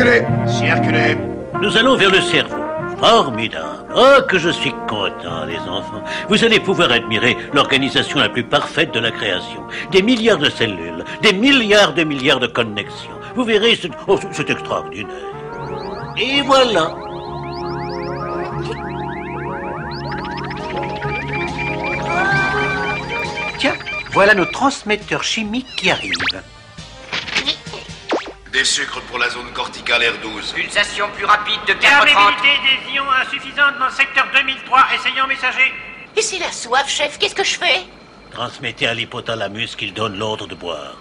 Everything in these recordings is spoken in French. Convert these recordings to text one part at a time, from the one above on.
Circulez. Circulez. Nous allons vers le cerveau. Formidable. Oh, que je suis content, les enfants. Vous allez pouvoir admirer l'organisation la plus parfaite de la création. Des milliards de cellules, des milliards de connexions. Vous verrez, c'est extraordinaire. Et voilà. Tiens, voilà nos transmetteurs chimiques qui arrivent. Des sucres pour la zone corticale R12. Pulsation plus rapide de 430. Perméabilité des ions insuffisante dans le secteur 2003. Essayons, messager. Et c'est la soif, chef, qu'est-ce que je fais? Transmettez à l'hypothalamus qu'il donne l'ordre de boire.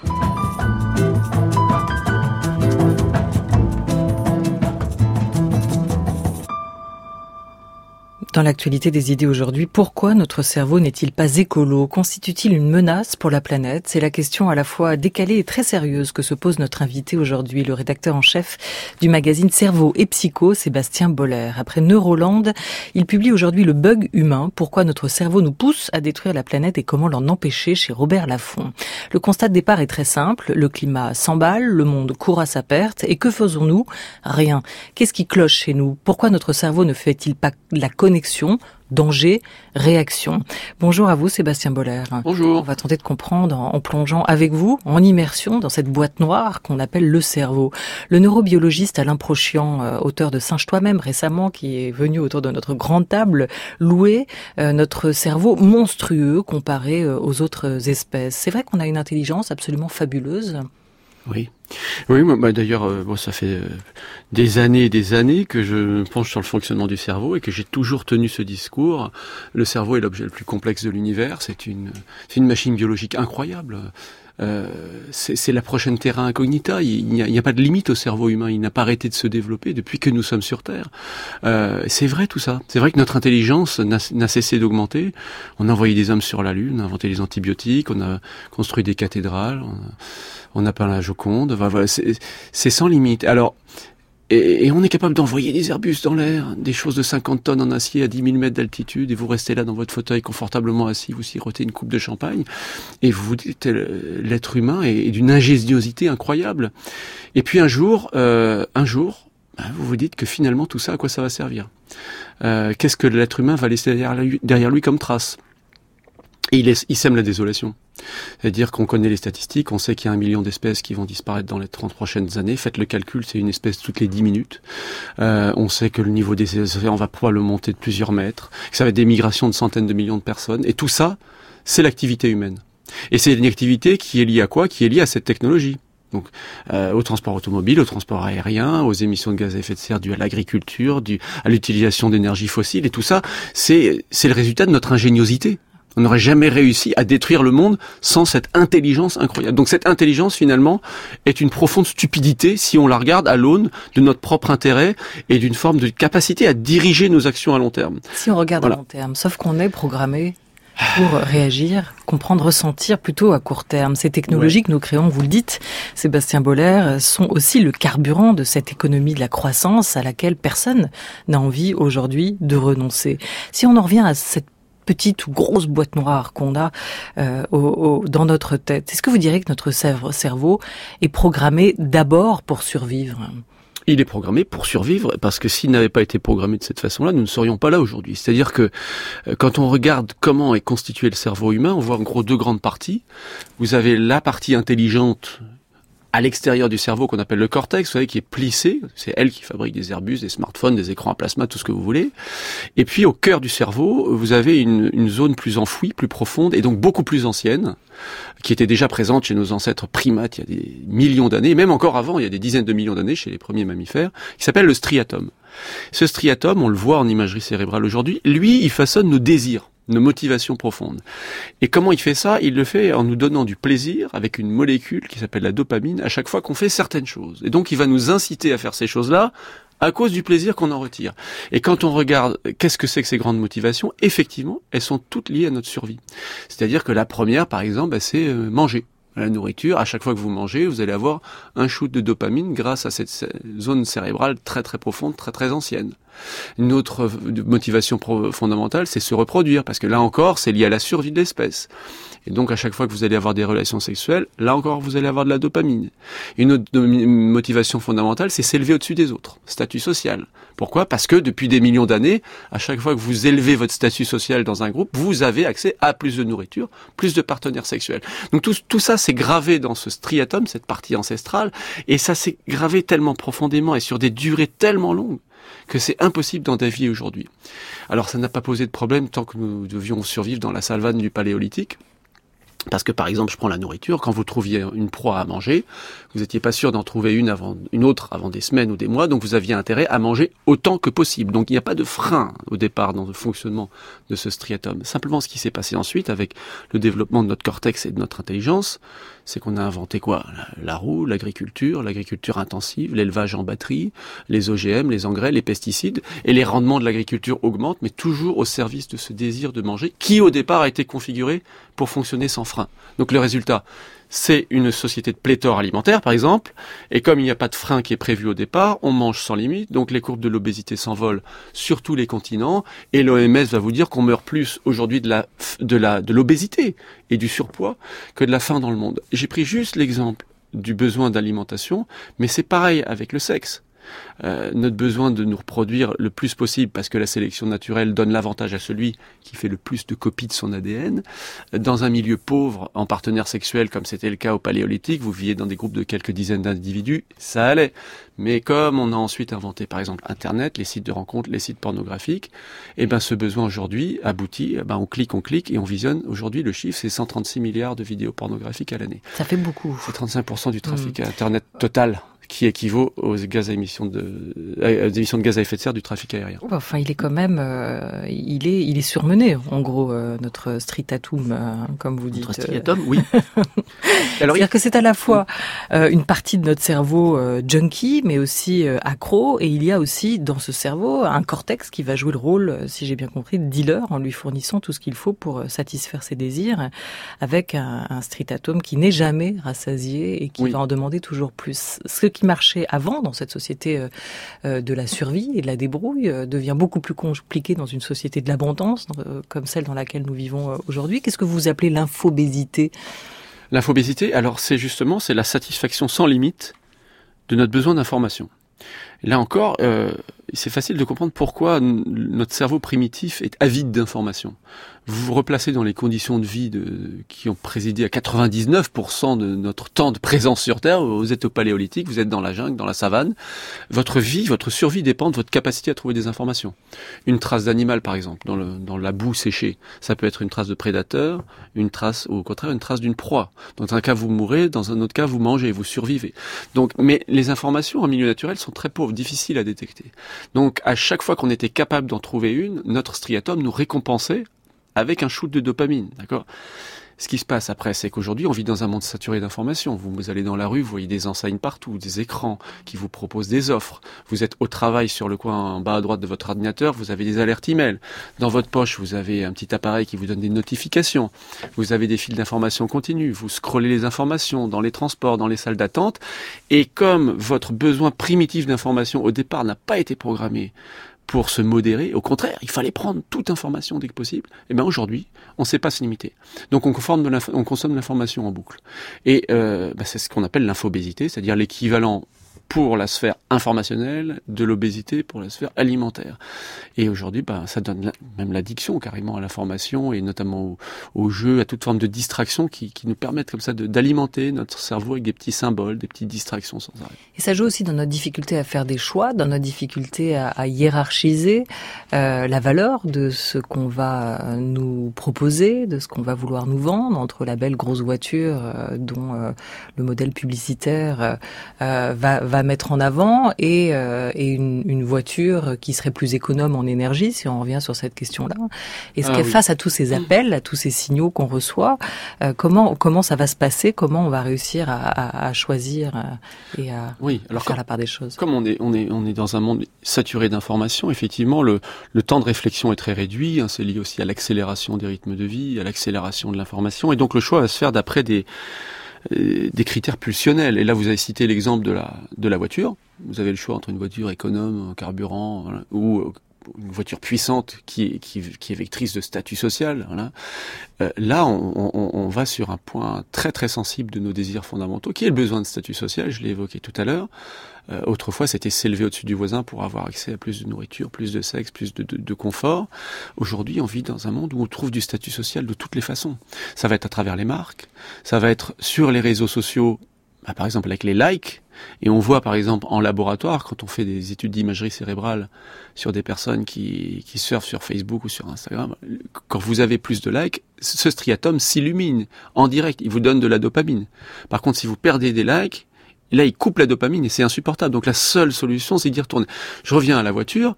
Dans l'actualité des idées aujourd'hui, pourquoi notre cerveau n'est-il pas écolo? Constitue-t-il une menace pour la planète? C'est la question à la fois décalée et très sérieuse que se pose notre invité aujourd'hui, le rédacteur en chef du magazine Cerveau et Psycho, Sébastien Boller. Après Neuroland, il publie aujourd'hui Le bug humain, pourquoi notre cerveau nous pousse à détruire la planète et comment l'en empêcher, chez Robert Laffont. Le constat de départ est très simple, le climat s'emballe, le monde court à sa perte, et que faisons-nous? Rien. Qu'est-ce qui cloche chez nous? Pourquoi notre cerveau ne fait-il pas la connexion danger, réaction. Bonjour à vous Sébastien Boller. Bonjour. On va tenter de comprendre en plongeant avec vous, en immersion dans cette boîte noire qu'on appelle le cerveau. Le neurobiologiste Alain Prochian, auteur de Singe toi-même récemment, qui est venu autour de notre grande table, louer notre cerveau monstrueux comparé aux autres espèces. C'est vrai qu'on a une intelligence absolument fabuleuse. Oui, d'ailleurs, ça fait des années et des années que je me penche sur le fonctionnement du cerveau et que j'ai toujours tenu ce discours. Le cerveau est l'objet le plus complexe de l'univers. C'est une machine biologique incroyable. C'est la prochaine terra incognita. Il n'y a pas de limite au cerveau humain. Il n'a pas arrêté de se développer depuis que nous sommes sur Terre. C'est vrai tout ça. C'est vrai que notre intelligence n'a cessé d'augmenter. On a envoyé des hommes sur la Lune, on a inventé les antibiotiques, on a construit des cathédrales, on a peint la Joconde. Voilà, c'est sans limite. Alors, et on est capable d'envoyer des Airbus dans l'air, des choses de 50 tonnes en acier à 10 000 mètres d'altitude, et vous restez là dans votre fauteuil confortablement assis, vous sirotez une coupe de champagne, et vous vous dites, l'être humain est d'une ingéniosité incroyable. Et puis un jour, vous vous dites que finalement tout ça, à quoi ça va servir? Qu'est-ce que l'être humain va laisser derrière lui comme trace? Et il sème la désolation. C'est-à-dire qu'on connaît les statistiques, on sait qu'il y a 1 million d'espèces qui vont disparaître dans les 30 prochaines années. Faites le calcul, c'est une espèce toutes les 10 minutes. On sait que le niveau des océans va probablement monter de plusieurs mètres, que ça va être des migrations de centaines de millions de personnes. Et tout ça, c'est l'activité humaine. Et c'est une activité qui est liée à quoi? Qui est liée à cette technologie. Donc, au transport automobile, au transport aérien, aux émissions de gaz à effet de serre dues à l'agriculture, à l'utilisation d'énergie fossile. Et tout ça, c'est le résultat de notre ingéniosité. On n'aurait jamais réussi à détruire le monde sans cette intelligence incroyable. Donc cette intelligence, finalement, est une profonde stupidité si on la regarde à l'aune de notre propre intérêt et d'une forme de capacité à diriger nos actions à long terme. Si on regarde à long terme, sauf qu'on est programmé pour réagir, comprendre, ressentir plutôt à court terme. Ces technologies que nous créons, vous le dites, Sébastien Boller, sont aussi le carburant de cette économie de la croissance à laquelle personne n'a envie aujourd'hui de renoncer. Si on en revient à cette petite ou grosse boîte noire qu'on a dans notre tête, est-ce que vous diriez que notre cerveau est programmé d'abord pour survivre ? Il est programmé pour survivre, parce que s'il n'avait pas été programmé de cette façon-là, nous ne serions pas là aujourd'hui. C'est-à-dire que quand on regarde comment est constitué le cerveau humain, on voit en gros deux grandes parties. Vous avez la partie intelligente à l'extérieur du cerveau qu'on appelle le cortex, vous savez, qui est plissé. C'est elle qui fabrique des Airbus, des smartphones, des écrans à plasma, tout ce que vous voulez. Et puis au cœur du cerveau, vous avez une zone plus enfouie, plus profonde, et donc beaucoup plus ancienne, qui était déjà présente chez nos ancêtres primates il y a des millions d'années, et même encore avant, il y a des dizaines de millions d'années chez les premiers mammifères, qui s'appelle le striatum. Ce striatum, on le voit en imagerie cérébrale aujourd'hui, lui, il façonne nos désirs, nos motivations profondes. Et comment il fait ça? Il le fait en nous donnant du plaisir avec une molécule qui s'appelle la dopamine à chaque fois qu'on fait certaines choses. Et donc il va nous inciter à faire ces choses-là à cause du plaisir qu'on en retire. Et quand on regarde qu'est-ce que c'est que ces grandes motivations, effectivement, elles sont toutes liées à notre survie. C'est-à-dire que la première, par exemple, c'est manger. La nourriture, à chaque fois que vous mangez, vous allez avoir un shoot de dopamine grâce à cette zone cérébrale très très profonde, très très ancienne. Une autre motivation fondamentale, c'est se reproduire, parce que là encore, c'est lié à la survie de l'espèce. Et donc, à chaque fois que vous allez avoir des relations sexuelles, là encore, vous allez avoir de la dopamine. Une autre motivation fondamentale, c'est s'élever au-dessus des autres. Statut social. Pourquoi ? Parce que depuis des millions d'années, à chaque fois que vous élevez votre statut social dans un groupe, vous avez accès à plus de nourriture, plus de partenaires sexuels. Donc tout ça, c'est gravé dans ce striatum, cette partie ancestrale, et ça s'est gravé tellement profondément et sur des durées tellement longues que c'est impossible d'en dévier aujourd'hui. Alors ça n'a pas posé de problème tant que nous devions survivre dans la savane du Paléolithique. Parce que par exemple, je prends la nourriture, quand vous trouviez une proie à manger, vous n'étiez pas sûr d'en trouver une autre avant des semaines ou des mois, donc vous aviez intérêt à manger autant que possible. Donc il n'y a pas de frein au départ dans le fonctionnement de ce striatum. Simplement ce qui s'est passé ensuite avec le développement de notre cortex et de notre intelligence, c'est qu'on a inventé quoi ? La roue, l'agriculture intensive, l'élevage en batterie, les OGM, les engrais, les pesticides, et les rendements de l'agriculture augmentent, mais toujours au service de ce désir de manger qui au départ a été configuré pour fonctionner sans frein. Donc le résultat, c'est une société de pléthore alimentaire, par exemple, et comme il n'y a pas de frein qui est prévu au départ, on mange sans limite, donc les courbes de l'obésité s'envolent sur tous les continents, et l'OMS va vous dire qu'on meurt plus aujourd'hui de l'obésité et du surpoids que de la faim dans le monde. J'ai pris juste l'exemple du besoin d'alimentation, mais c'est pareil avec le sexe. Notre besoin de nous reproduire le plus possible parce que la sélection naturelle donne l'avantage à celui qui fait le plus de copies de son ADN. Dans un milieu pauvre en partenaires sexuels comme c'était le cas au Paléolithique, vous viviez dans des groupes de quelques dizaines d'individus, ça allait. Mais comme on a ensuite inventé par exemple Internet, les sites de rencontres, les sites pornographiques, ce besoin aujourd'hui aboutit, on clique et on visionne. Aujourd'hui le chiffre c'est 136 milliards de vidéos pornographiques à l'année. Ça fait beaucoup. C'est 35% du trafic Internet total, qui équivaut aux émissions de gaz à effet de serre du trafic aérien. Enfin, il est quand même, il est surmené, en gros, notre striatum, comme vous dites. Notre striatum, oui. C'est-à-dire que c'est à la fois une partie de notre cerveau junkie, mais aussi accro, et il y a aussi dans ce cerveau un cortex qui va jouer le rôle, si j'ai bien compris, de dealer, en lui fournissant tout ce qu'il faut pour satisfaire ses désirs, avec un striatum qui n'est jamais rassasié et qui va en demander toujours plus. Ce qui marchait avant dans cette société de la survie et de la débrouille devient beaucoup plus compliqué dans une société de l'abondance comme celle dans laquelle nous vivons aujourd'hui. Qu'est-ce que vous appelez l'infobésité ? L'infobésité, alors c'est la satisfaction sans limite de notre besoin d'information. Et là encore, c'est facile de comprendre pourquoi notre cerveau primitif est avide d'informations. Vous vous replacez dans les conditions de vie qui ont présidé à 99% de notre temps de présence sur Terre. Vous êtes au Paléolithique, vous êtes dans la jungle, dans la savane. Votre vie, votre survie dépend de votre capacité à trouver des informations. Une trace d'animal, par exemple, dans la boue séchée, ça peut être une trace de prédateur, une trace d'une proie. Dans un cas, vous mourrez, dans un autre cas, vous mangez, vous survivez. Donc, mais les informations en milieu naturel sont très pauvres, difficiles à détecter. Donc, à chaque fois qu'on était capable d'en trouver une, notre striatum nous récompensait avec un shoot de dopamine, d'accord ? Ce qui se passe après, c'est qu'aujourd'hui, on vit dans un monde saturé d'informations. Vous allez dans la rue, vous voyez des enseignes partout, des écrans qui vous proposent des offres. Vous êtes au travail sur le coin en bas à droite de votre ordinateur, vous avez des alertes email. Dans votre poche, vous avez un petit appareil qui vous donne des notifications. Vous avez des fils d'informations continues. Vous scrollez les informations dans les transports, dans les salles d'attente. Et comme votre besoin primitif d'information au départ n'a pas été programmé pour se modérer, au contraire, il fallait prendre toute information dès que possible. Et bien aujourd'hui, on ne sait pas se limiter. Donc on consomme de l'information en boucle. Et c'est ce qu'on appelle l'infobésité, c'est-à-dire l'équivalent pour la sphère informationnelle de l'obésité pour la sphère alimentaire. Et aujourd'hui, ça donne même l'addiction carrément à l'information et notamment au jeu, à toute forme de distraction qui nous permettent comme ça d'alimenter notre cerveau avec des petits symboles, des petites distractions sans arrêt. Et ça joue aussi dans notre difficulté à faire des choix, dans notre difficulté à hiérarchiser la valeur de ce qu'on va nous proposer, de ce qu'on va vouloir nous vendre, entre la belle grosse voiture dont le modèle publicitaire va mettre en avant et une voiture qui serait plus économe en énergie, si on revient sur cette question-là. Est-ce face à tous ces appels, à tous ces signaux qu'on reçoit, comment ça va se passer? Comment on va réussir à choisir et à faire la part des choses? Comme on est dans un monde saturé d'informations, effectivement, le temps de réflexion est très réduit. C'est lié aussi à l'accélération des rythmes de vie, à l'accélération de l'information. Et donc le choix va se faire d'après des critères pulsionnels. Et là, vous avez cité l'exemple de la voiture. vous avez le choix entre une voiture économe, carburant, voilà, ou une voiture puissante qui est vectrice de statut social. Voilà. Là, on va sur un point très très sensible de nos désirs fondamentaux, qui est le besoin de statut social. Je l'ai évoqué tout à l'heure. Autrefois, c'était s'élever au-dessus du voisin pour avoir accès à plus de nourriture, plus de sexe, plus de confort. Aujourd'hui, on vit dans un monde où on trouve du statut social de toutes les façons. Ça va être à travers les marques, ça va être sur les réseaux sociaux, par exemple avec les likes. Et on voit par exemple en laboratoire, quand on fait des études d'imagerie cérébrale sur des personnes qui surfent sur Facebook ou sur Instagram, quand vous avez plus de likes, ce striatum s'illumine en direct, il vous donne de la dopamine. Par contre, si vous perdez des likes, là, il coupe la dopamine et c'est insupportable. Donc la seule solution, c'est d'y retourner. Je reviens à la voiture,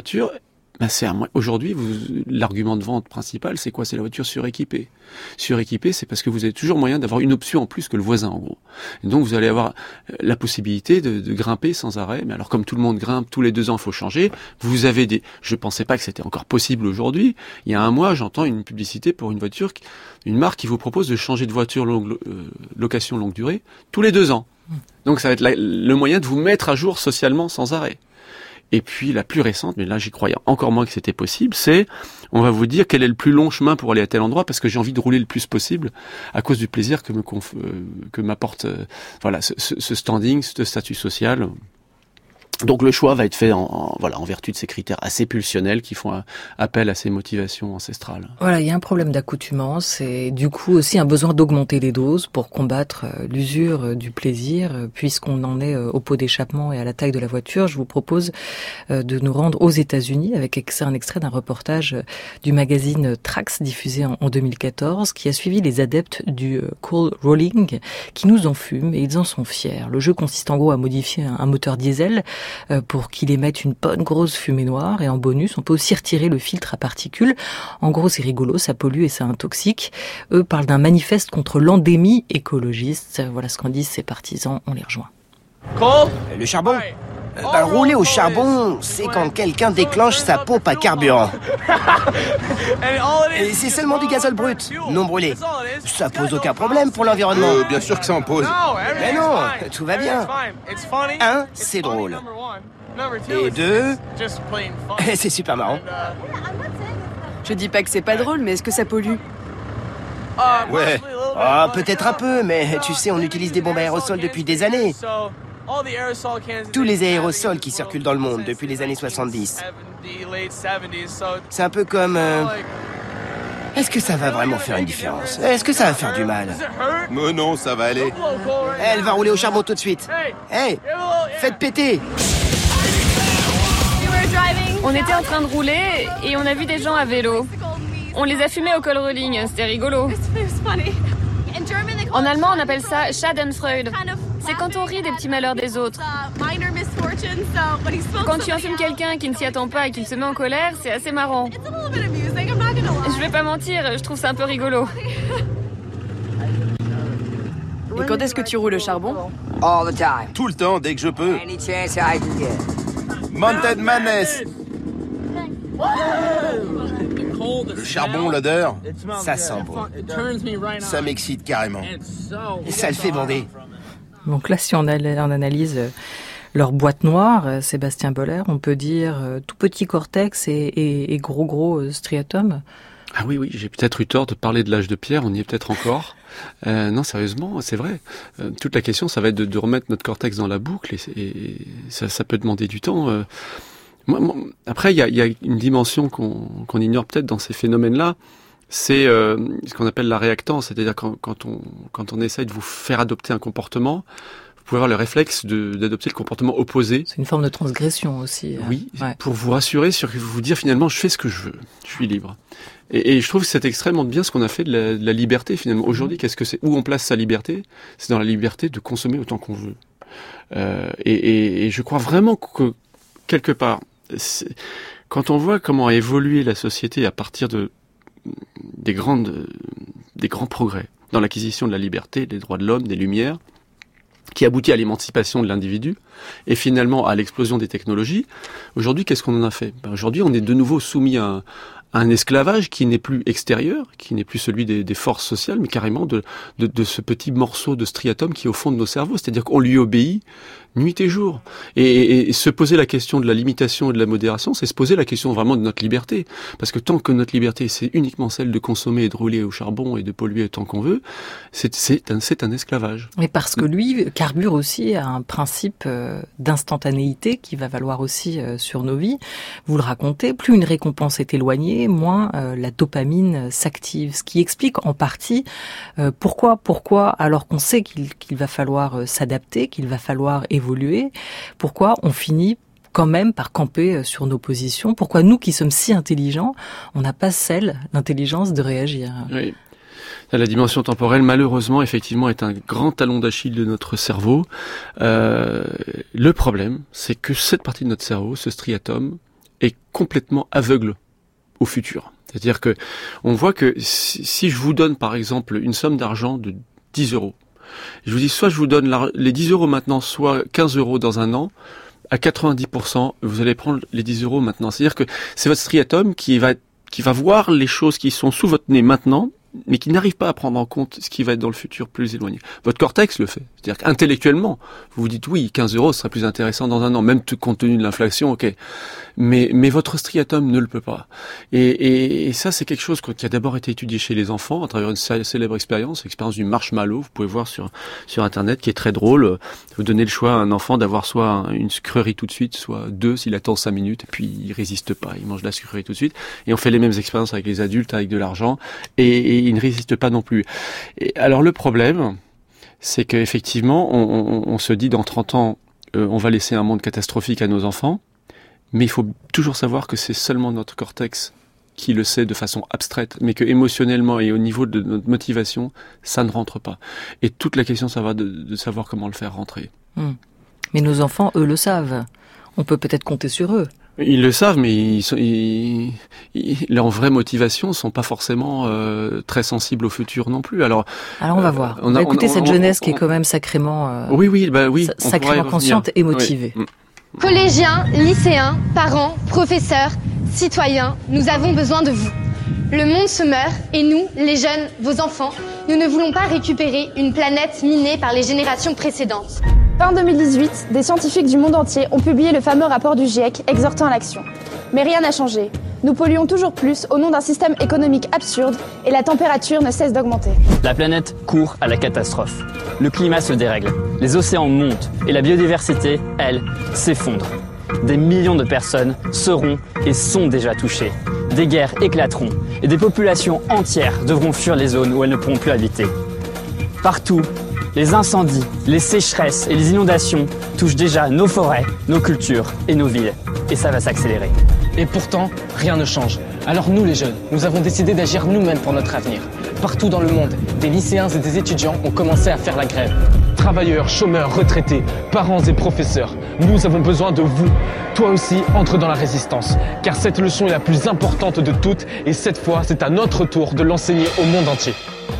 c'est aujourd'hui, l'argument de vente principal, c'est quoi? C'est la voiture suréquipée. Suréquipée, c'est parce que vous avez toujours moyen d'avoir une option en plus que le voisin, en gros. Et donc, vous allez avoir la possibilité de grimper sans arrêt. Mais alors, comme tout le monde grimpe, tous les 2 ans, il faut changer. Vous avez je pensais pas que c'était encore possible aujourd'hui. Il y a un mois, j'entends une publicité pour une marque qui vous propose de changer de voiture location longue durée tous les 2 ans. Donc, ça va être le moyen de vous mettre à jour socialement sans arrêt. Et puis la plus récente, mais là j'y croyais encore moins que c'était possible, c'est on va vous dire quel est le plus long chemin pour aller à tel endroit parce que j'ai envie de rouler le plus possible à cause du plaisir que m'apporte ce standing, ce statut social. Donc le choix va être fait en vertu de ces critères assez pulsionnels qui font appel à ces motivations ancestrales. Voilà, il y a un problème d'accoutumance et du coup aussi un besoin d'augmenter les doses pour combattre l'usure du plaisir. Puisqu'on en est au pot d'échappement et à la taille de la voiture, je vous propose de nous rendre aux États-Unis avec un extrait d'un reportage du magazine Trax diffusé en 2014 qui a suivi les adeptes du coal rolling qui nous en fument et ils en sont fiers. Le jeu consiste en gros à modifier un moteur diesel pour qu'il émette une bonne grosse fumée noire et en bonus on peut aussi retirer le filtre à particules. En gros c'est rigolo, ça pollue et ça intoxique. Eux parlent d'un manifeste contre l'endémie écologiste. Voilà ce qu'en disent ces partisans, on les rejoint. Le charbon rouler au charbon, c'est quand quelqu'un déclenche sa pompe à carburant. Et c'est seulement du gazole brut, non brûlé. Ça pose aucun problème pour l'environnement. Bien sûr que ça en pose. Mais non, tout va bien. 1, c'est drôle. Et 2, c'est super marrant. Je dis pas que c'est pas drôle, mais est-ce que ça pollue? Ouais. Peut-être un peu, mais tu sais, on utilise des bombes à aérosols depuis des années. Tous les aérosols qui circulent dans le monde depuis les années 70. C'est un peu comme... Est-ce que ça va vraiment faire une différence? Est-ce que ça va faire du mal? Mais non, ça va aller. Elle va rouler au charbon tout de suite. Hey, faites péter! On était en train de rouler et on a vu des gens à vélo. On les a fumés au coal rolling, c'était rigolo. En allemand, on appelle ça Schadenfreude. C'est quand on rit des petits malheurs des autres. Quand tu enfumes quelqu'un qui ne s'y attend pas et qui se met en colère, c'est assez marrant. Je vais pas mentir, je trouve ça un peu rigolo. Et quand est-ce que tu roules le charbon? Tout le temps, dès que je peux. Mountain Madness. Le charbon, l'odeur, Ça sent bon. ça m'excite carrément. Et ça le fait bander. Donc là, si on analyse leur boîte noire, Sébastien Boller, on peut dire tout petit cortex et gros striatum. Ah oui, j'ai peut-être eu tort de parler de l'âge de pierre, on y est peut-être encore. Non, sérieusement, c'est vrai. Toute la question, ça va être de remettre notre cortex dans la boucle et ça peut demander du temps. Après, il y a une dimension qu'on ignore peut-être dans ces phénomènes-là, c'est ce qu'on appelle la réactance, c'est-à-dire quand on essaye de vous faire adopter un comportement, vous pouvez avoir le réflexe d'adopter le comportement opposé. C'est une forme de transgression aussi. Oui, pour vous rassurer, vous dire finalement, je fais ce que je veux, je suis libre. Et je trouve que c'est extrêmement bien ce qu'on a fait de la liberté finalement. Aujourd'hui, qu'est-ce que c'est? Où on place sa liberté? C'est dans la liberté de consommer autant qu'on veut. Et je crois vraiment que quelque part, quand on voit comment a évolué la société à partir des grands progrès dans l'acquisition de la liberté, des droits de l'homme, des lumières, qui aboutit à l'émancipation de l'individu et finalement à l'explosion des technologies, aujourd'hui, qu'est-ce qu'on en a fait? Aujourd'hui, on est de nouveau soumis à un esclavage qui n'est plus extérieur, qui n'est plus celui des forces sociales, mais carrément de ce petit morceau de striatum qui est au fond de nos cerveaux. C'est-à-dire qu'on lui obéit nuit et jour. Et se poser la question de la limitation et de la modération, c'est se poser la question vraiment de notre liberté. Parce que tant que notre liberté, c'est uniquement celle de consommer et de rouler au charbon et de polluer autant qu'on veut, c'est un esclavage. Mais parce que lui carbure aussi à un principe d'instantanéité qui va valoir aussi sur nos vies. Vous le racontez, plus une récompense est éloignée, moins la dopamine s'active. Ce qui explique en partie pourquoi, alors qu'on sait qu'il va falloir s'adapter, qu'il va falloir évoluer, pourquoi on finit quand même par camper sur nos positions. Pourquoi nous qui sommes si intelligents, on n'a pas l'intelligence de réagir. Oui. La dimension temporelle, malheureusement, effectivement, est un grand talon d'Achille de notre cerveau. Le problème, c'est que cette partie de notre cerveau, ce striatum, est complètement aveugle au futur. C'est-à-dire que on voit que si je vous donne, par exemple, une somme d'argent de 10 €, je vous dis soit je vous donne les 10 € maintenant, soit 15 € dans un an, à 90%, vous allez prendre les 10 € maintenant. C'est-à-dire que c'est votre striatum qui va voir les choses qui sont sous votre nez maintenant, mais qui n'arrive pas à prendre en compte ce qui va être dans le futur plus éloigné. Votre cortex le fait. C'est-à-dire qu'intellectuellement, vous vous dites oui, 15 € serait plus intéressant dans un an, même compte tenu de l'inflation, ok. Mais votre striatum ne le peut pas. Et ça, c'est quelque chose qui a d'abord été étudié chez les enfants à travers une célèbre l'expérience du marshmallow. Vous pouvez voir sur Internet, qui est très drôle. Vous donnez le choix à un enfant d'avoir soit une sucrerie tout de suite, soit 2 s'il attend 5 minutes, et puis il résiste pas, il mange la sucrerie tout de suite. Et on fait les mêmes expériences avec les adultes, avec de l'argent, et il ne résiste pas non plus. Et alors le problème, c'est qu'effectivement, on se dit dans 30 ans, on va laisser un monde catastrophique à nos enfants, mais il faut toujours savoir que c'est seulement notre cortex qui le sait de façon abstraite, mais que émotionnellement et au niveau de notre motivation, ça ne rentre pas. Et toute la question, ça va de savoir comment le faire rentrer. Mais nos enfants, eux, le savent. On peut peut-être compter sur eux. Ils le savent, mais leurs vraies motivations sont pas forcément très sensibles au futur non plus. Alors on va voir. On va écouter cette jeunesse qui est quand même sacrément, sacrément consciente et motivée. Oui. Collégiens, lycéens, parents, professeurs, citoyens, nous avons besoin de vous. Le monde se meurt et nous, les jeunes, vos enfants, nous ne voulons pas récupérer une planète minée par les générations précédentes. Fin 2018, des scientifiques du monde entier ont publié le fameux rapport du GIEC exhortant à l'action. Mais rien n'a changé. Nous polluons toujours plus au nom d'un système économique absurde et la température ne cesse d'augmenter. La planète court à la catastrophe. Le climat se dérègle, les océans montent et la biodiversité, elle, s'effondre. Des millions de personnes seront et sont déjà touchées. Des guerres éclateront et des populations entières devront fuir les zones où elles ne pourront plus habiter. Partout, les incendies, les sécheresses et les inondations touchent déjà nos forêts, nos cultures et nos villes. Et ça va s'accélérer. Et pourtant, rien ne change. Alors nous les jeunes, nous avons décidé d'agir nous-mêmes pour notre avenir. Partout dans le monde, des lycéens et des étudiants ont commencé à faire la grève. Travailleurs, chômeurs, retraités, parents et professeurs, nous avons besoin de vous. Toi aussi, entre dans la résistance. Car cette leçon est la plus importante de toutes et cette fois, c'est à notre tour de l'enseigner au monde entier.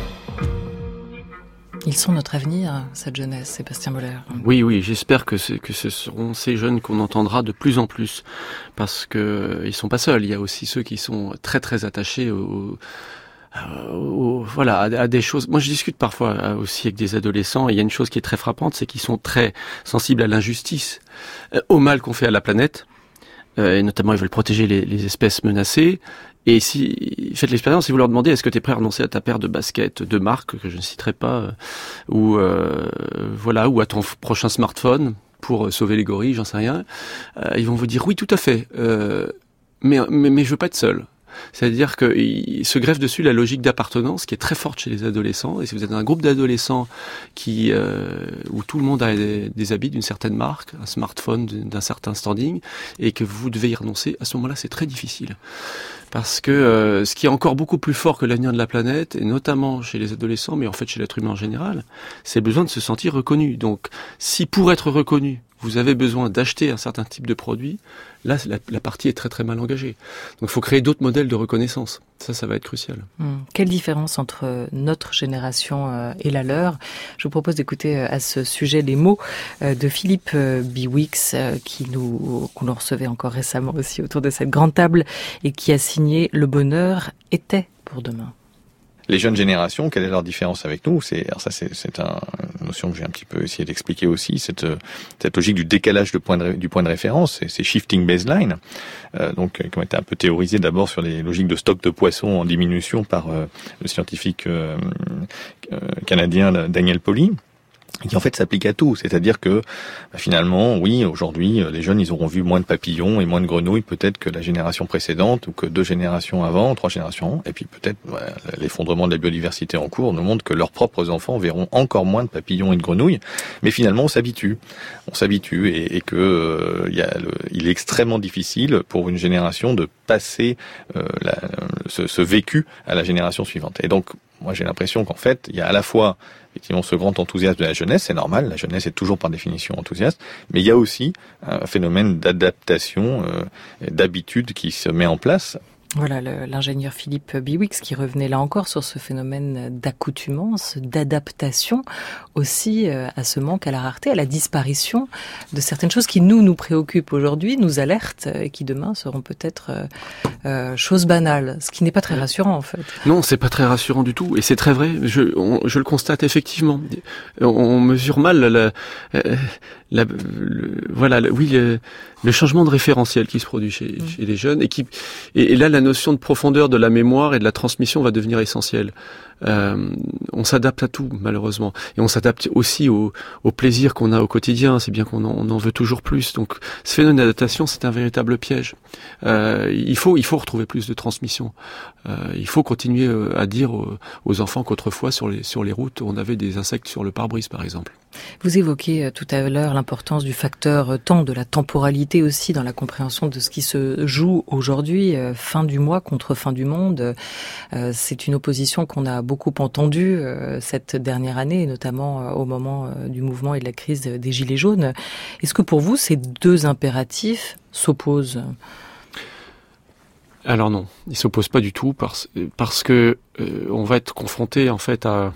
Ils sont notre avenir, cette jeunesse, Sébastien Boller. Oui, j'espère que ce seront ces jeunes qu'on entendra de plus en plus. Parce que ils sont pas seuls, il y a aussi ceux qui sont très très attachés à des choses. Moi, je discute parfois aussi avec des adolescents, et il y a une chose qui est très frappante, c'est qu'ils sont très sensibles à l'injustice, au mal qu'on fait à la planète, et notamment ils veulent protéger les espèces menacées. Et faites l'expérience, si vous leur demandez est-ce que tu es prêt à renoncer à ta paire de baskets de marque, que je ne citerai pas, ou à ton prochain smartphone pour sauver les gorilles, j'en sais rien, ils vont vous dire oui, tout à fait, mais je veux pas être seul. C'est-à-dire que se greffe dessus la logique d'appartenance qui est très forte chez les adolescents. Et si vous êtes un groupe d'adolescents où tout le monde a des habits d'une certaine marque, un smartphone d'un certain standing, et que vous devez y renoncer, à ce moment-là, c'est très difficile. Parce que ce qui est encore beaucoup plus fort que l'avenir de la planète, et notamment chez les adolescents, mais en fait chez l'être humain en général, c'est le besoin de se sentir reconnu. Donc, si pour être reconnu, vous avez besoin d'acheter un certain type de produit, là, la partie est très très mal engagée. Donc il faut créer d'autres modèles de reconnaissance. Ça va être crucial. Quelle différence entre notre génération et la leur? Je vous propose d'écouter à ce sujet les mots de Philippe Biwix, qu'on nous recevait encore récemment aussi autour de cette grande table, et qui a signé « Le bonheur était pour demain ». Les jeunes générations, quelle est leur différence avec nous? C'est une notion que j'ai un petit peu essayé d'expliquer aussi, cette logique du décalage du point de référence, c'est shifting baseline, donc qui ont été un peu théorisés d'abord sur les logiques de stock de poissons en diminution par le scientifique canadien Daniel Pauly, qui en fait s'applique à tout, c'est-à-dire que finalement, oui, aujourd'hui, les jeunes, ils auront vu moins de papillons et moins de grenouilles peut-être que la génération précédente, ou que 2 générations avant, 3 générations avant, et puis peut-être l'effondrement de la biodiversité en cours nous montre que leurs propres enfants verront encore moins de papillons et de grenouilles, mais finalement on s'habitue et que il est extrêmement difficile pour une génération de passer ce vécu à la génération suivante. Et donc, moi j'ai l'impression qu'en fait, il y a à la fois effectivement ce grand enthousiasme de la jeunesse, c'est normal, la jeunesse est toujours par définition enthousiaste, mais il y a aussi un phénomène d'adaptation, d'habitude qui se met en place. Voilà, l'ingénieur Philippe Biwix qui revenait là encore sur ce phénomène d'accoutumance, d'adaptation aussi à ce manque, à la rareté, à la disparition de certaines choses qui nous préoccupent aujourd'hui, nous alertent et qui demain seront peut-être choses banales, ce qui n'est pas très rassurant en fait. Non, c'est pas très rassurant du tout et c'est très vrai, je le constate effectivement. On mesure mal le changement de référentiel qui se produit chez les jeunes et là la notion de profondeur de la mémoire et de la transmission va devenir essentielle. On s'adapte à tout malheureusement et on s'adapte aussi au plaisir qu'on a au quotidien, c'est bien qu'on en veut toujours plus. Donc ce phénomène d'adaptation, c'est un véritable piège. Il faut retrouver plus de transmission. Il faut continuer à dire aux enfants qu'autrefois sur les routes, on avait des insectes sur le pare-brise par exemple. Vous évoquiez tout à l'heure l'importance du facteur temps, de la temporalité aussi dans la compréhension de ce qui se joue aujourd'hui, fin du mois contre fin du monde. C'est une opposition qu'on a beaucoup entendue cette dernière année, notamment au moment du mouvement et de la crise des Gilets jaunes. Est-ce que pour vous, ces 2 impératifs s'opposent ? Alors non, ils s'opposent pas du tout parce que on va être confronté en fait à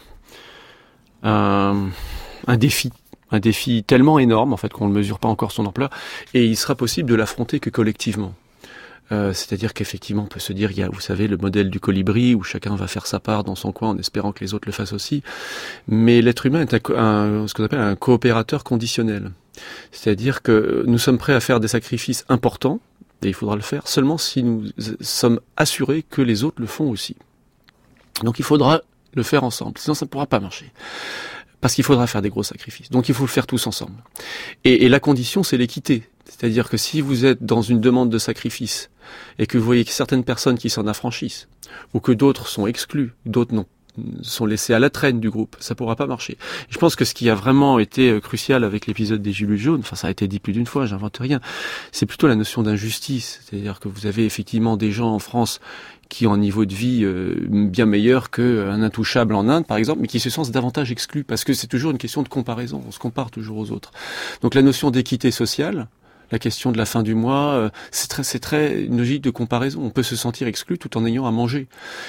un défi tellement énorme en fait qu'on ne mesure pas encore son ampleur et il sera possible de l'affronter que collectivement. C'est-à-dire qu'effectivement on peut se dire il y a, vous savez, le modèle du colibri où chacun va faire sa part dans son coin en espérant que les autres le fassent aussi, mais l'être humain est ce qu'on appelle un coopérateur conditionnel. C'est-à-dire que nous sommes prêts à faire des sacrifices importants et il faudra le faire seulement si nous sommes assurés que les autres le font aussi. Donc il faudra le faire ensemble, sinon ça ne pourra pas marcher. Parce qu'il faudra faire des gros sacrifices. Donc il faut le faire tous ensemble. Et la condition, c'est l'équité. C'est-à-dire que si vous êtes dans une demande de sacrifice et que vous voyez que certaines personnes qui s'en affranchissent, ou que d'autres sont exclus, d'autres non, sont laissés à la traîne du groupe, ça pourra pas marcher. Je pense que ce qui a vraiment été crucial avec l'épisode des Gilets jaunes, enfin ça a été dit plus d'une fois, j'invente rien, c'est plutôt la notion d'injustice. C'est-à-dire que vous avez effectivement des gens en France qui ont un niveau de vie bien meilleur qu'un intouchable en Inde, par exemple, mais qui se sentent davantage exclus, parce que c'est toujours une question de comparaison, on se compare toujours aux autres. Donc la notion d'équité sociale, la question de la fin du mois, c'est très une logique de comparaison. On peut se sentir exclu tout en ayant à manger.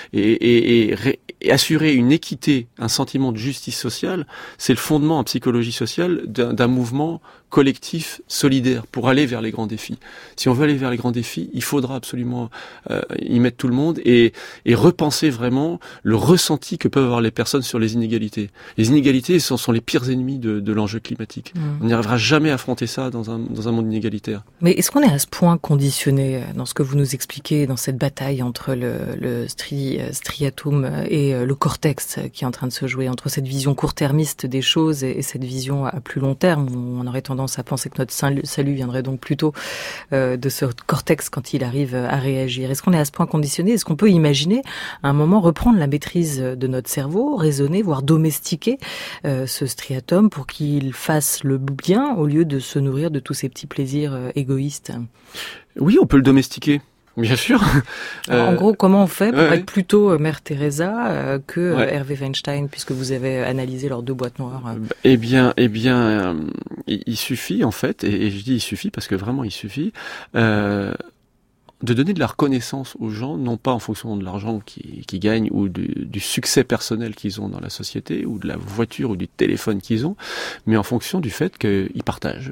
Et assurer une équité, un sentiment de justice sociale, c'est le fondement en psychologie sociale d'un mouvement collectif, solidaire, pour aller vers les grands défis. Si on veut aller vers les grands défis, il faudra absolument y mettre tout le monde et repenser vraiment le ressenti que peuvent avoir les personnes sur les inégalités. Les inégalités sont les pires ennemis de l'enjeu climatique. On n'y arrivera jamais à affronter ça dans un monde inégalitaire. Mais est-ce qu'on est à ce point conditionné dans ce que vous nous expliquez, dans cette bataille entre le striatum et le cortex qui est en train de se jouer, entre cette vision court-termiste des choses et cette vision à plus long terme, où on aurait tendance à penser que notre salut viendrait donc plutôt de ce cortex quand il arrive à réagir. Est-ce qu'on est à ce point conditionné ? Est-ce qu'on peut imaginer à un moment reprendre la maîtrise de notre cerveau, raisonner, voire domestiquer ce striatum pour qu'il fasse le bien au lieu de se nourrir de tous ces petits plaisirs égoïstes ? Oui, on peut le domestiquer. Bien sûr. En gros, comment on fait pour être plutôt Mère Teresa que Hervé Weinstein, puisque vous avez analysé leurs 2 boîtes noires? Eh bien, il suffit en fait, et je dis il suffit parce que vraiment il suffit, de donner de la reconnaissance aux gens, non pas en fonction de l'argent qu'ils gagnent ou du succès personnel qu'ils ont dans la société, ou de la voiture ou du téléphone qu'ils ont, mais en fonction du fait qu'ils partagent.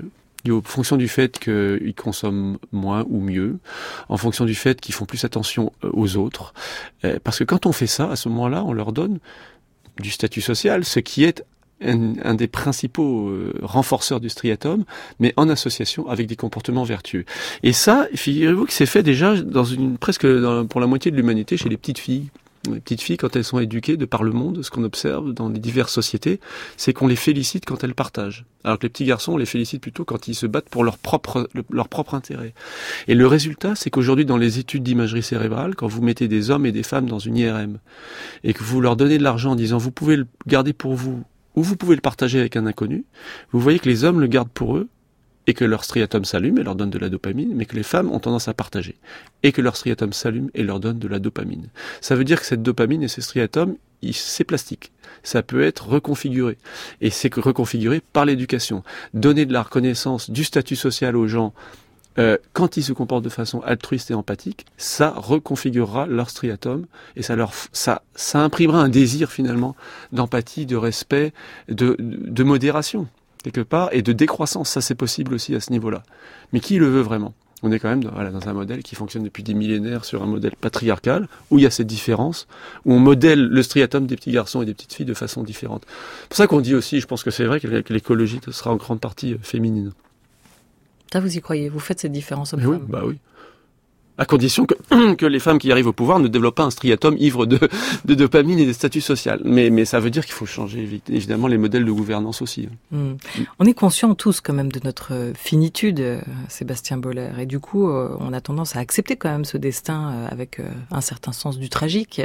en fonction du fait qu'ils consomment moins ou mieux, en fonction du fait qu'ils font plus attention aux autres. Parce que quand on fait ça, à ce moment-là, on leur donne du statut social, ce qui est un des principaux renforceurs du striatum, mais en association avec des comportements vertueux. Et ça, figurez-vous que c'est fait déjà pour la moitié de l'humanité chez les petites filles. Les petites filles, quand elles sont éduquées de par le monde, ce qu'on observe dans les diverses sociétés, c'est qu'on les félicite quand elles partagent. Alors que les petits garçons, on les félicite plutôt quand ils se battent pour leur propre intérêt. Et le résultat, c'est qu'aujourd'hui, dans les études d'imagerie cérébrale, quand vous mettez des hommes et des femmes dans une IRM, et que vous leur donnez de l'argent en disant, vous pouvez le garder pour vous, ou vous pouvez le partager avec un inconnu, vous voyez que les hommes le gardent pour eux, et que leur striatum s'allume et leur donne de la dopamine, mais que les femmes ont tendance à partager, et que leur striatum s'allume et leur donne de la dopamine. Ça veut dire que cette dopamine et ce striatum, c'est plastique. Ça peut être reconfiguré. Et c'est reconfiguré par l'éducation. Donner de la reconnaissance, du statut social aux gens, quand ils se comportent de façon altruiste et empathique, ça reconfigurera leur striatum, et ça imprimera un désir finalement d'empathie, de respect, de modération quelque part, et de décroissance. Ça, c'est possible aussi à ce niveau-là. Mais qui le veut vraiment ? On est quand même dans un modèle qui fonctionne depuis des millénaires sur un modèle patriarcal, où il y a cette différence, où on modèle le striatum des petits garçons et des petites filles de façon différente. C'est pour ça qu'on dit aussi, je pense que c'est vrai, que l'écologie sera en grande partie féminine. Ça, vous y croyez ? Vous faites cette différence homme-femme ? Oui, bah oui. À condition que les femmes qui arrivent au pouvoir ne développent pas un striatum ivre de dopamine et de statut social. Mais ça veut dire qu'il faut changer évidemment les modèles de gouvernance aussi. On est conscients tous quand même de notre finitude, Sébastien Boller. Et du coup, on a tendance à accepter quand même ce destin avec un certain sens du tragique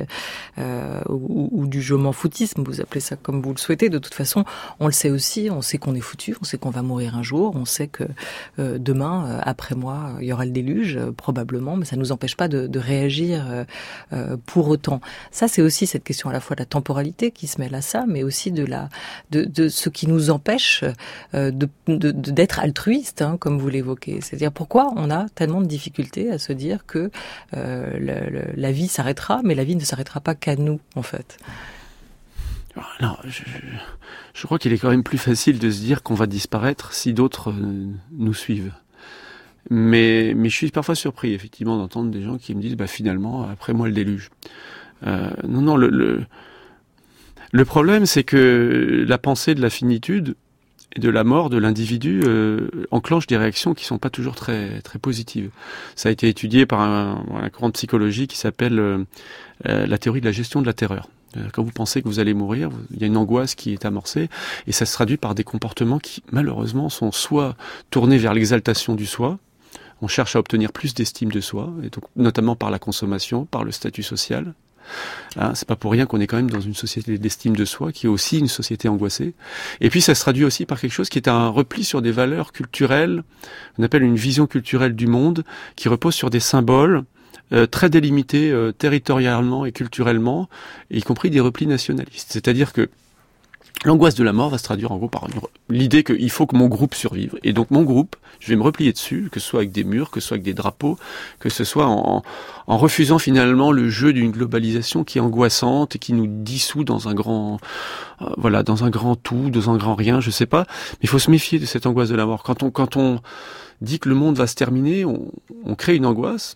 ou du je m'en foutisme. Vous appelez ça comme vous le souhaitez. De toute façon, on le sait aussi. On sait qu'on est foutu. On sait qu'on va mourir un jour. On sait que demain, après moi, il y aura le déluge, probablement. Mais ça ne nous empêche pas de réagir pour autant. Ça, c'est aussi cette question à la fois de la temporalité qui se mêle à ça, mais aussi de ce qui nous empêche d'être altruiste, hein, comme vous l'évoquez. C'est-à-dire pourquoi on a tellement de difficultés à se dire que la vie s'arrêtera, mais la vie ne s'arrêtera pas qu'à nous, en fait. Alors, je crois qu'il est quand même plus facile de se dire qu'on va disparaître si d'autres nous suivent. Mais je suis parfois surpris, effectivement, d'entendre des gens qui me disent, finalement, après moi, le déluge. Non, le problème, c'est que la pensée de la finitude et de la mort de l'individu enclenche des réactions qui sont pas toujours très, très positives. Ça a été étudié par un courant de psychologie qui s'appelle la théorie de la gestion de la terreur. Quand vous pensez que vous allez mourir, il y a une angoisse qui est amorcée, et ça se traduit par des comportements qui, malheureusement, sont soit tournés vers l'exaltation du soi. On cherche à obtenir plus d'estime de soi, et donc notamment par la consommation, par le statut social. C'est pas pour rien qu'on est quand même dans une société d'estime de soi, qui est aussi une société angoissée. Et puis ça se traduit aussi par quelque chose qui est un repli sur des valeurs culturelles, on appelle une vision culturelle du monde, qui repose sur des symboles très délimités territorialement et culturellement, y compris des replis nationalistes. C'est-à-dire que l'angoisse de la mort va se traduire en gros par l'idée qu'il faut que mon groupe survive. Et donc mon groupe, je vais me replier dessus, que ce soit avec des murs, que ce soit avec des drapeaux, que ce soit en refusant finalement le jeu d'une globalisation qui est angoissante et qui nous dissout dans un grand, dans un grand tout, dans un grand rien, je sais pas. Mais il faut se méfier de cette angoisse de la mort. Quand on dit que le monde va se terminer, on crée une angoisse.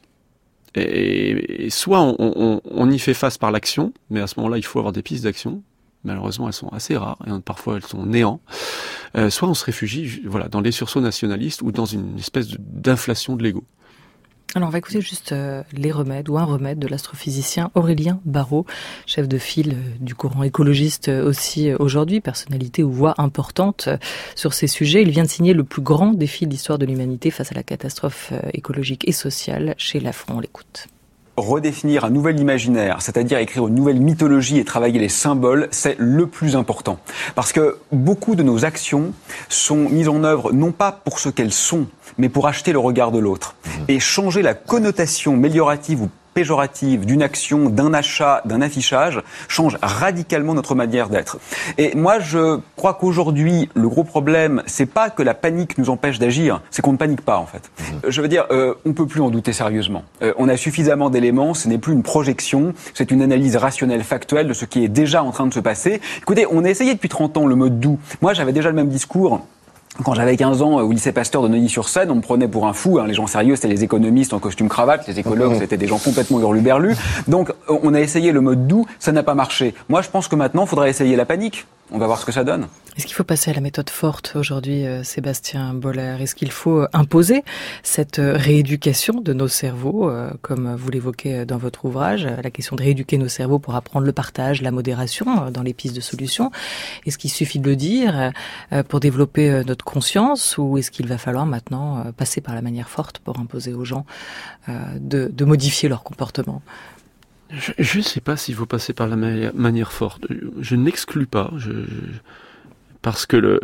Et soit on y fait face par l'action, mais à ce moment-là, il faut avoir des pistes d'action. Malheureusement, elles sont assez rares, et parfois elles sont néant. Soit on se réfugie dans les sursauts nationalistes ou dans une espèce d'inflation de l'ego. Alors on va écouter juste les remèdes ou un remède de l'astrophysicien Aurélien Barraud, chef de file du courant écologiste aussi aujourd'hui, personnalité ou voix importante sur ces sujets. Il vient de signer le plus grand défi de l'histoire de l'humanité face à la catastrophe écologique et sociale chez Lafon. On l'écoute. Redéfinir un nouvel imaginaire, c'est-à-dire écrire une nouvelle mythologie et travailler les symboles, c'est le plus important. Parce que beaucoup de nos actions sont mises en œuvre non pas pour ce qu'elles sont, mais pour acheter le regard de l'autre. Et changer la connotation méliorative ou péjorative d'une action, d'un achat, d'un affichage, change radicalement notre manière d'être. Et moi, je crois qu'aujourd'hui, le gros problème, c'est pas que la panique nous empêche d'agir, c'est qu'on ne panique pas, en fait. Je veux dire, on peut plus en douter sérieusement. On a suffisamment d'éléments, ce n'est plus une projection, c'est une analyse rationnelle, factuelle de ce qui est déjà en train de se passer. Écoutez, on a essayé depuis 30 ans le mode doux. Moi, j'avais déjà le même discours Quand j'avais 15 ans au lycée Pasteur de Neuilly-sur-Seine, on me prenait pour un fou. Les gens sérieux, c'était les économistes en costume cravate. Les écologues, c'était des gens complètement hurluberlus. Donc, on a essayé le mode doux, ça n'a pas marché. Moi, je pense que maintenant, il faudrait essayer la panique. On va voir ce que ça donne. Est-ce qu'il faut passer à la méthode forte aujourd'hui, Sébastien Boller? Est-ce qu'il faut imposer cette rééducation de nos cerveaux, comme vous l'évoquez dans votre ouvrage, la question de rééduquer nos cerveaux pour apprendre le partage, la modération dans les pistes de solutions? Est-ce qu'il suffit de le dire pour développer notre conscience, ou est-ce qu'il va falloir maintenant passer par la manière forte pour imposer aux gens de modifier leur comportement? Je ne sais pas s'il faut passer par la manière forte. Je n'exclus pas, parce que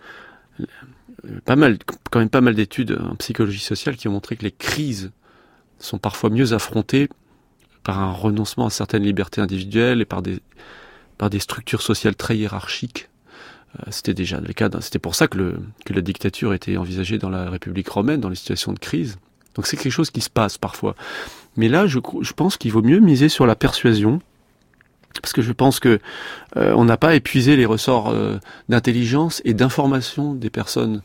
quand même pas mal d'études en psychologie sociale qui ont montré que les crises sont parfois mieux affrontées par un renoncement à certaines libertés individuelles et par des structures sociales très hiérarchiques. C'était déjà le cas. C'était pour ça que la dictature était envisagée dans la République romaine, dans les situations de crise. Donc c'est quelque chose qui se passe parfois. Mais là, je pense qu'il vaut mieux miser sur la persuasion, parce que je pense que on n'a pas épuisé les ressorts d'intelligence et d'information des personnes,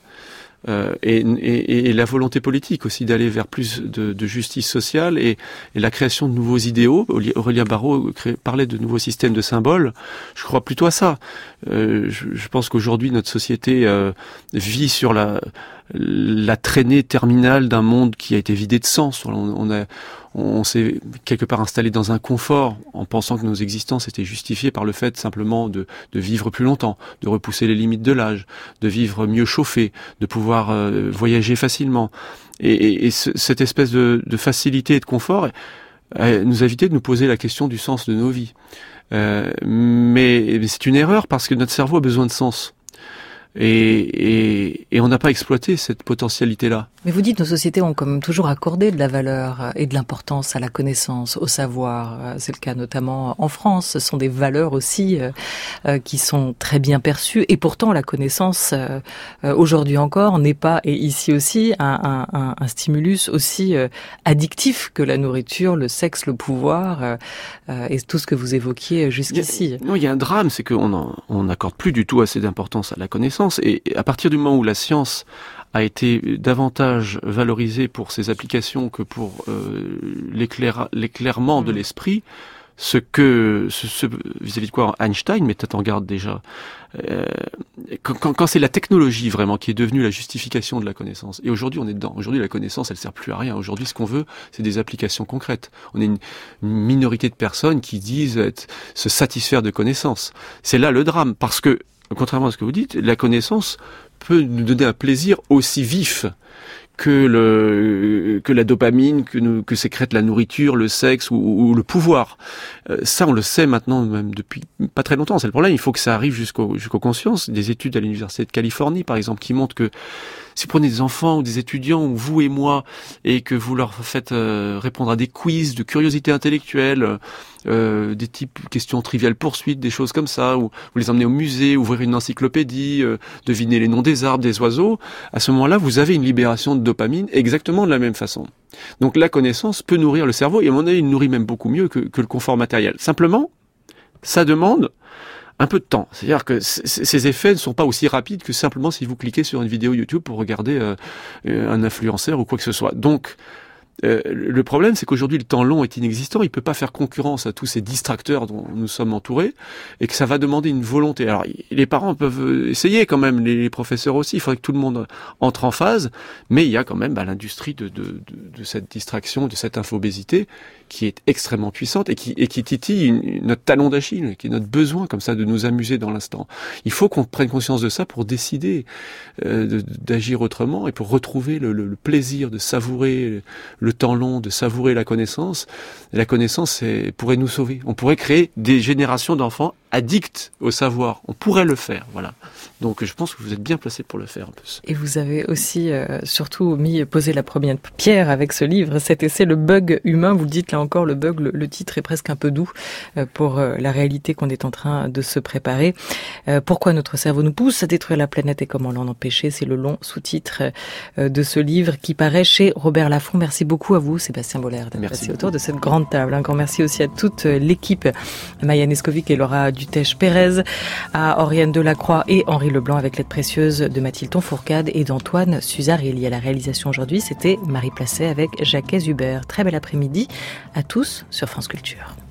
et la volonté politique aussi d'aller vers plus de justice sociale et la création de nouveaux idéaux. Aurélien Barraud parlait de nouveaux systèmes de symboles. Je crois plutôt à ça. Je pense qu'aujourd'hui notre société vit sur la traînée terminale d'un monde qui a été vidé de sens. On s'est quelque part installé dans un confort en pensant que nos existences étaient justifiées par le fait simplement de vivre plus longtemps, de repousser les limites de l'âge, de vivre mieux chauffé, de pouvoir voyager facilement. Et cette espèce de facilité et de confort nous a évité de nous poser la question du sens de nos vies. Mais c'est une erreur, parce que notre cerveau a besoin de sens. Et on n'a pas exploité cette potentialité-là. Mais vous dites, nos sociétés ont quand même toujours accordé de la valeur et de l'importance à la connaissance, au savoir. C'est le cas notamment en France. Ce sont des valeurs aussi qui sont très bien perçues. Et pourtant, la connaissance, aujourd'hui encore, n'est pas, et ici aussi, un stimulus aussi addictif que la nourriture, le sexe, le pouvoir, et tout ce que vous évoquiez jusqu'ici. Non, il y a un drame, c'est qu'on n'accorde plus du tout assez d'importance à la connaissance. Et à partir du moment où la science a été davantage valorisée pour ses applications que pour l'éclairement de l'esprit, ce vis-à-vis de quoi Einstein mettait en garde déjà, quand c'est la technologie vraiment qui est devenue la justification de la connaissance. Et aujourd'hui on est dedans. Aujourd'hui la connaissance elle sert plus à rien. Aujourd'hui ce qu'on veut c'est des applications concrètes. On est une minorité de personnes qui disent se satisfaire de connaissances. C'est là le drame, parce que contrairement à ce que vous dites, la connaissance peut nous donner un plaisir aussi vif que la dopamine, que sécrète la nourriture, le sexe ou le pouvoir. Ça, on le sait maintenant, même depuis pas très longtemps. C'est le problème. Il faut que ça arrive jusqu'aux consciences. Des études à l'université de Californie, par exemple, qui montrent que si vous prenez des enfants ou des étudiants, ou vous et moi, et que vous leur faites répondre à des quiz de curiosité intellectuelle, des types questions triviales poursuites, des choses comme ça, ou vous les emmenez au musée, ouvrir une encyclopédie, deviner les noms des arbres, des oiseaux, à ce moment-là, vous avez une libération de dopamine exactement de la même façon. Donc la connaissance peut nourrir le cerveau, et à mon avis, il nourrit même beaucoup mieux que le confort matériel. Simplement, ça demande un peu de temps. C'est-à-dire que ces effets ne sont pas aussi rapides que simplement si vous cliquez sur une vidéo YouTube pour regarder un influenceur ou quoi que ce soit. Donc, le problème, c'est qu'aujourd'hui, le temps long est inexistant. Il peut pas faire concurrence à tous ces distracteurs dont nous sommes entourés, et que ça va demander une volonté. Alors, les parents peuvent essayer quand même, les professeurs aussi. Il faudrait que tout le monde entre en phase, mais il y a quand même l'industrie de cette distraction, de cette infobésité, qui est extrêmement puissante et qui titille notre talon d'Achille, qui est notre besoin comme ça de nous amuser dans l'instant. Il faut qu'on prenne conscience de ça pour décider d'agir autrement et pour retrouver le plaisir de savourer le temps long, de savourer la connaissance. Et la connaissance pourrait nous sauver. On pourrait créer des générations d'enfants addicts au savoir. On pourrait le faire, voilà. Donc je pense que vous êtes bien placé pour le faire un peu. Et vous avez aussi surtout posé la première pierre avec ce livre, cet essai Le bug humain. Vous le dites là encore, le bug, le titre est presque un peu doux pour la réalité qu'on est en train de se préparer. Pourquoi notre cerveau nous pousse à détruire la planète et comment l'en empêcher? C'est le long sous-titre de ce livre qui paraît chez Robert Laffont. Merci beaucoup à vous, Sébastien Boller, d'être passé autour de cette grande table. Un grand merci aussi à toute l'équipe, Maya Neskovic et Laura Dutèche-Pérez, à Oriane Delacroix et Henri Leblanc avec l'aide précieuse de Mathilde Tonfourcade et d'Antoine Suzarelli. À la réalisation aujourd'hui, c'était Marie Placet avec Jacques Hubert. Très bel après-midi à tous sur France Culture.